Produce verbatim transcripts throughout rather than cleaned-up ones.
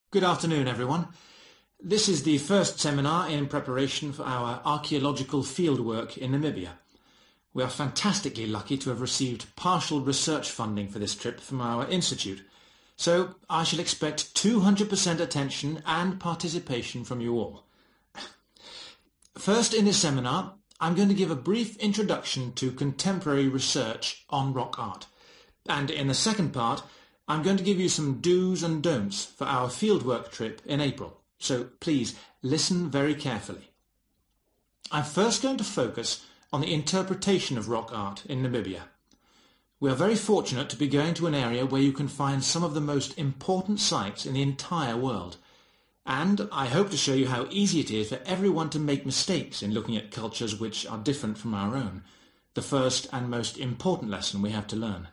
Good afternoon, everyone. This is the first seminar in preparation for our archaeological fieldwork in Namibia. We are fantastically lucky to have received partial research funding for this trip from our institute, so I shall expect two hundred percent attention and participation from you all. First, in this seminar, I'm going to give a brief introduction to contemporary research on rock art, and in the second part, I'm going to give you some do's and don'ts for our fieldwork trip in April, so please listen very carefully. I'm first going to focus on the interpretation of rock art in Namibia. We are very fortunate to be going to an area where you can find some of the most important sites in the entire world, and I hope to show you how easy it is for everyone to make mistakes in looking at cultures which are different from our own, the first and most important lesson we have to learn.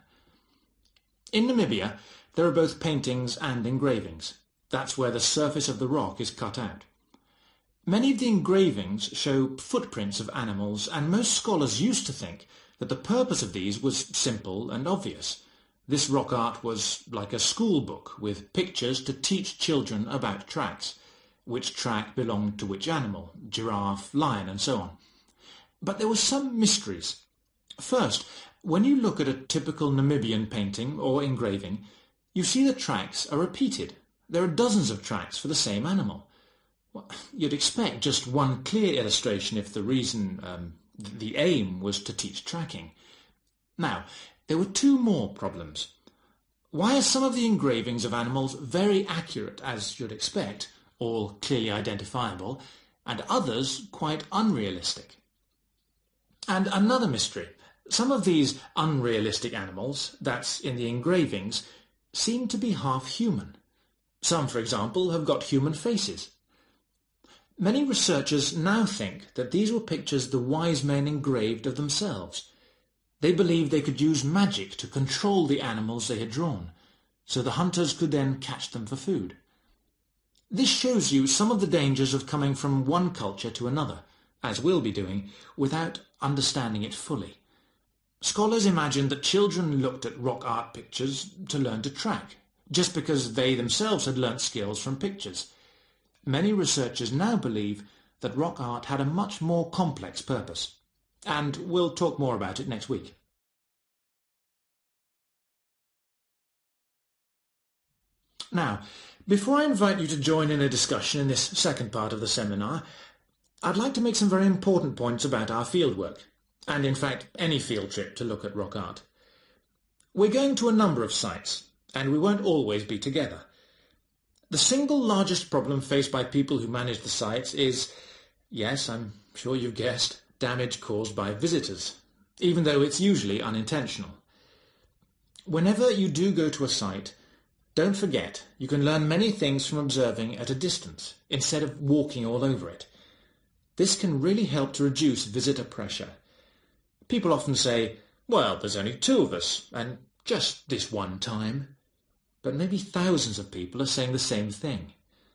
In Namibia, there are both paintings and engravings. That's where the surface of the rock is cut out. Many of the engravings show footprints of animals, and most scholars used to think that the purpose of these was simple and obvious. This rock art was like a school book with pictures to teach children about tracks, which track belonged to which animal, giraffe, lion, and so on. But there were some mysteries. First, when you look at a typical Namibian painting or engraving, you see the tracks are repeated. There are dozens of tracks for the same animal. Well, you'd expect just one clear illustration if the reason, um, the aim was to teach tracking. Now, there were two more problems. Why are some of the engravings of animals very accurate, as you'd expect, all clearly identifiable, and others quite unrealistic? And another mystery. Some of these unrealistic animals, that's in the engravings, seem to be half human. Some, for example, have got human faces. Many researchers now think that these were pictures the wise men engraved of themselves. They believed they could use magic to control the animals they had drawn, so the hunters could then catch them for food. This shows you some of the dangers of coming from one culture to another, as we'll be doing, without understanding it fully. Scholars imagined that children looked at rock art pictures to learn to track, just because they themselves had learnt skills from pictures. Many researchers now believe that rock art had a much more complex purpose, and we'll talk more about it next week. Now, before I invite you to join in a discussion in this second part of the seminar, I'd like to make some very important points about our fieldwork, and in fact any field trip to look at rock art. We're going to a number of sites, and we won't always be together. The single largest problem faced by people who manage the sites is, yes, I'm sure you've guessed, damage caused by visitors, even though it's usually unintentional. Whenever you do go to a site, don't forget you can learn many things from observing at a distance, instead of walking all over it. This can really help to reduce visitor pressure. People often say, well, there's only two of us, and just this one time. But maybe thousands of people are saying the same thing.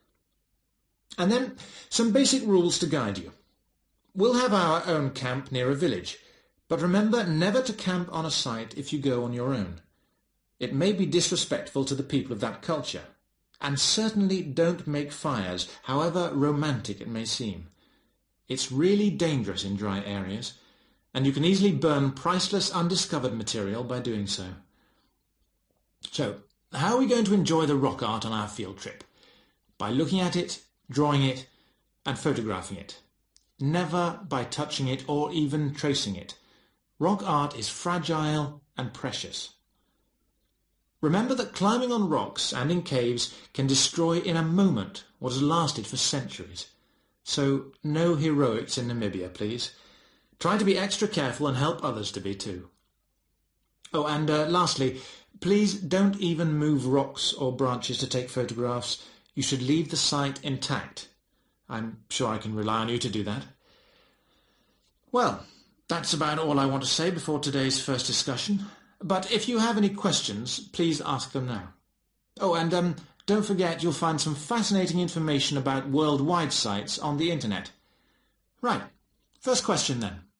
And then some basic rules to guide you. We'll have our own camp near a village, but remember never to camp on a site if you go on your own. It may be disrespectful to the people of that culture, and certainly don't make fires, however romantic it may seem. It's really dangerous in dry areas, and you can easily burn priceless undiscovered material by doing so. So, how are we going to enjoy the rock art on our field trip? By looking at it, drawing it, and photographing it. Never by touching it or even tracing it. Rock art is fragile and precious. Remember that climbing on rocks and in caves can destroy in a moment what has lasted for centuries. So, no heroics in Namibia, please. Try to be extra careful and help others to be too. Oh, and uh, lastly, please don't even move rocks or branches to take photographs. You should leave the site intact. I'm sure I can rely on you to do that. Well, that's about all I want to say before today's first discussion. But if you have any questions, please ask them now. Oh, and um, don't forget you'll find some fascinating information about worldwide sites on the internet. Right, first question then.